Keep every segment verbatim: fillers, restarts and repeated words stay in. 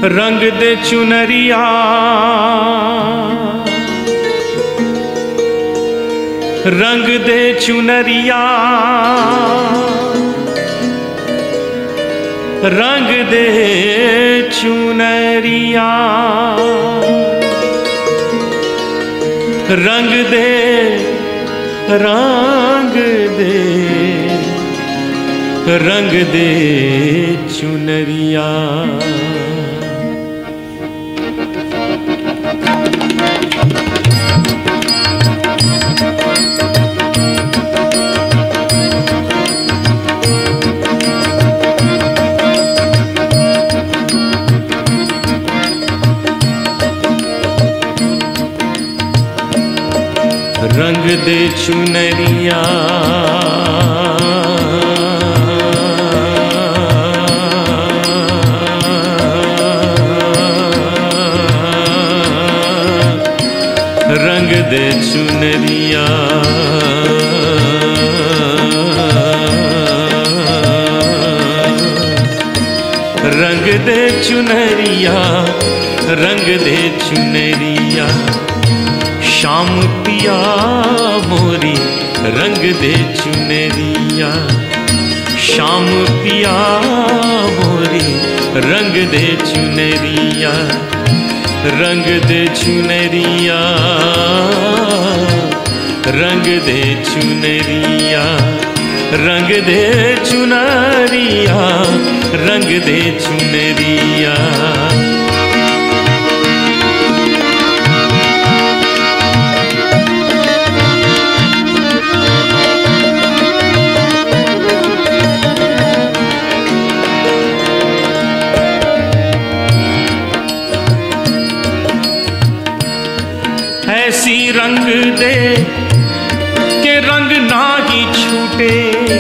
रंग दे चुनरिया रंग दे चुनरिया रंग दे चुनरिया रंग दे रंग दे रंग दे चुनरिया। रंग दे चुनरिया रंग दे चुनरिया रंग दे चुनरिया रंग दे चुनरिया। शाम पिया मोरी रंग दे चुनरिया शाम पिया मोरी रंग दे चुनरिया रंग दे चुनरिया रंग दे चुनरिया रंग दे चुनरिया रंग दे चुनरिया। ऐसी रंग दे के रंग ना ही छूटे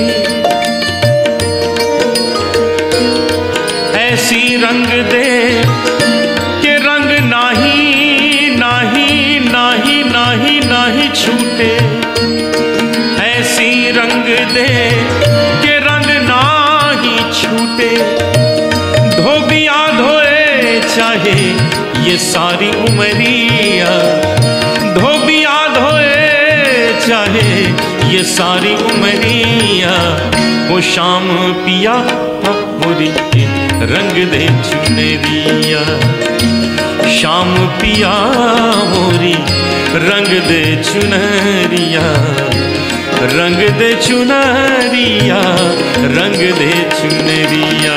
ऐसी रंग दे के रंग नाही नाही नाही नाही नाही छूटे ऐसी रंग दे के रंग ना ही छूटे। धोबिया धोए चाहे ये सारी उमरिया धोबिया धोए चाहे ये सारी उमरिया। वो शाम पिया मोरी रंग दे चुनरिया शाम पिया मोरी रंग दे चुनरिया रंग दे चुनरिया रंग दे चुनरिया।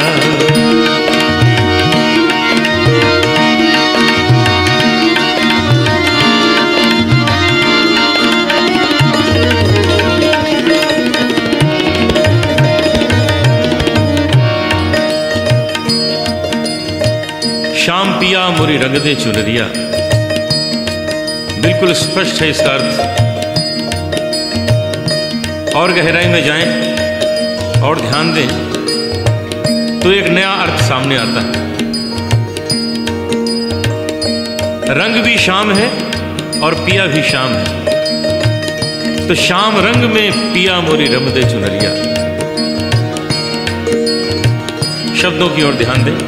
शाम पिया मोरी रंग दे चुनरिया बिल्कुल स्पष्ट है इसका अर्थ। और गहराई में जाएं और ध्यान दें तो एक नया अर्थ सामने आता है। रंग भी शाम है और पिया भी शाम है। तो शाम रंग में पिया मोरी रंग दे चुनरिया। शब्दों की ओर ध्यान दें।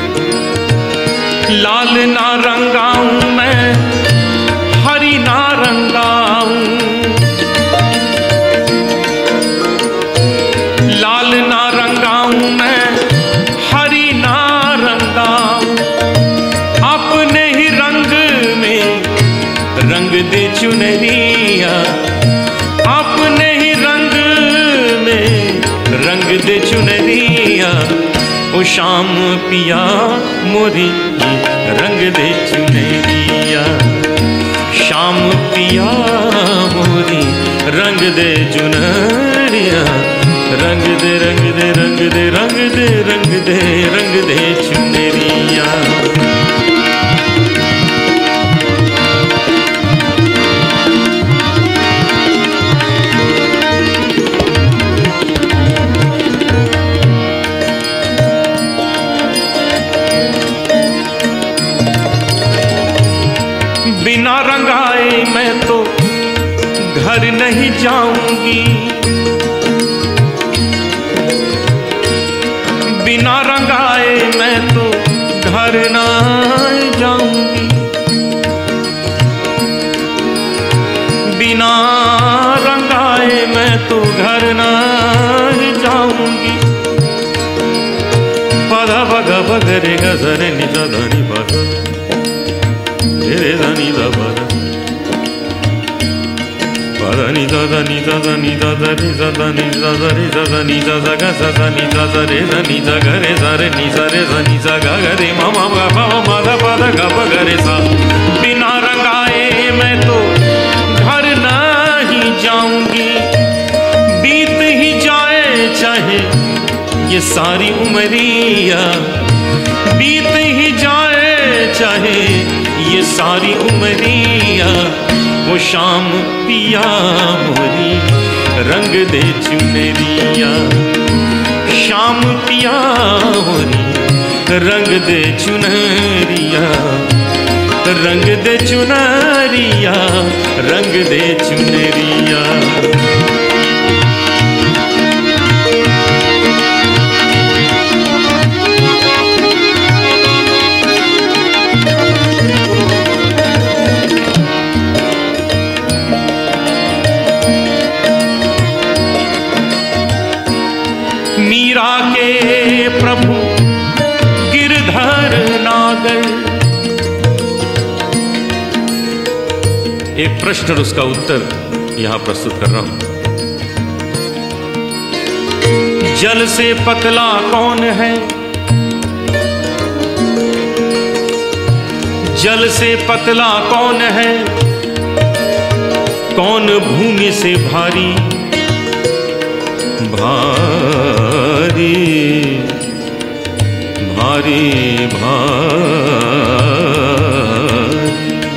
लाल ना रंगाऊं मैं हरी ना रंगाऊं लाल ना रंगाऊं मैं हरी ना रंगाऊं अपने ही रंग में रंग दे चुनरिया अपने ही रंग में रंग दे चुनरिया। ओ शाम पिया मोरी रंग दे चुनरिया शाम पिया मोरी रंग दे चुनरिया रंग दे रंग दे रंग दे रंग दे रंग दे रंग दे चुनरिया। बिना रंगाए मैं तो घर नहीं जाऊंगी बिना रंगाए मैं तो घर ना जाऊंगी, बिना रंगाए मैं तो घर ना जाऊंगी। पधा बगा बगरे गजरे निजा धनी बगा रे धनी दा बगा पधा निजा धनी दा धनी दा धनी दा धनी दा धनी दा धनी दा गा सा धनी दा रे धनी दा रे सा रे नि सा रे धनी सा गा रे मामा गा पा मा धा पा धा गा बगरे सा। बिना रंगाए मैं तो घर नहीं जाऊंगी, बीत ही जाए चाहे ये सारी उमरिया, बीत ही जाए चाहे ये सारी उमरिया। वो शाम पिया मोरी रंग दे चुनरिया, शाम पिया मोरी रंग दे चुनरिया, रंग दे चुनरिया, रंग दे चुनरिया। मीरा के प्रभु गिरधर नागर, एक प्रश्न और उसका उत्तर यहां प्रस्तुत कर रहा हूं। जल से पतला कौन है, जल से पतला कौन है, कौन भूमि से भारी भारी भारी भारी।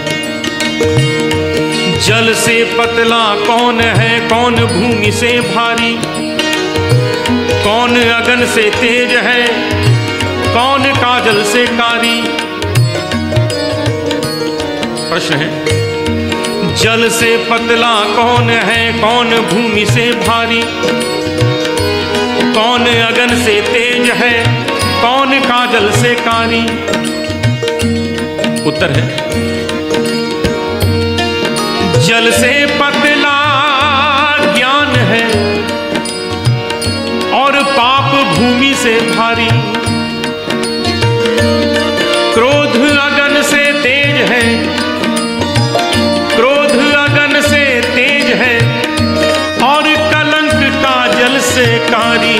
जल से पतला कौन है, कौन भूमि से भारी, कौन अगन से तेज है, कौन काजल से कारी। प्रश्न है, जल से पतला कौन है, कौन भूमि से भारी, कौन अगन से तेज है, कौन काजल से कारी। उत्तर है, जल से पतला ज्ञान है और पाप भूमि से भारी, क्रोध अगन से तेज है, क्रोध अगन से तेज है और कलंक काजल से कारी।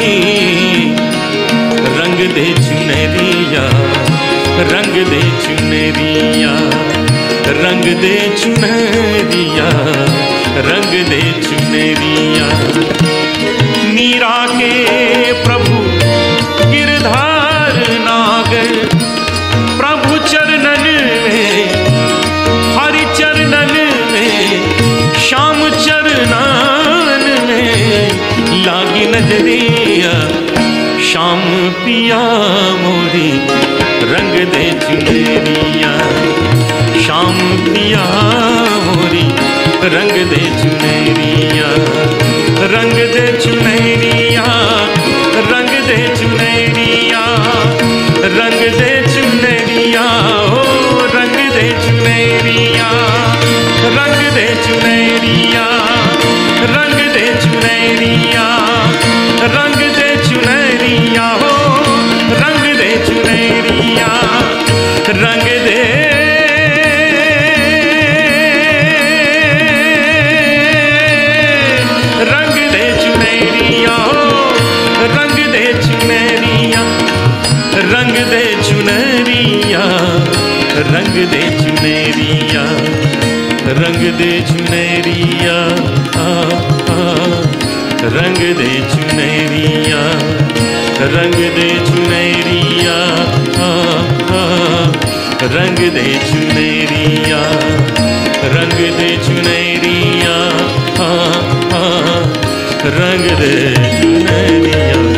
रंग दे चुनरिया, रंग दे चुनरिया, रंग दे चुनरिया, रंग दे चुनरिया। मीरा के प्रभु गिरधर नागर, प्रभु चरणन में, हरि चरणन में, श्याम चरणन में लागी नजरिया। शाम पिया मोरी रंग दे चुनरिया, शाम पिया मोरी रंग दे चुनरिया, रंग दे चुनरिया, रंग दे चुनरिया, रंग दे चुनरिया, हो रंग दे चुनरिया, रंग दे चुनरिया, रंग दे चुनरिया, रंग दे चुनरिया, हो रंग दे चुनरिया, रंग दे रंग दे चुनरिया, हो रंग दे चुनरिया, रंग दे चुनरिया, रंग दे चुनरिया, रंग दे चुनरिया, आ आ रंग दे चुनरिया, रंग दे चुनरिया, आ आ रंग दे चुनरिया, रंग दे चुनरिया, आ आ रंग दे चुनरिया।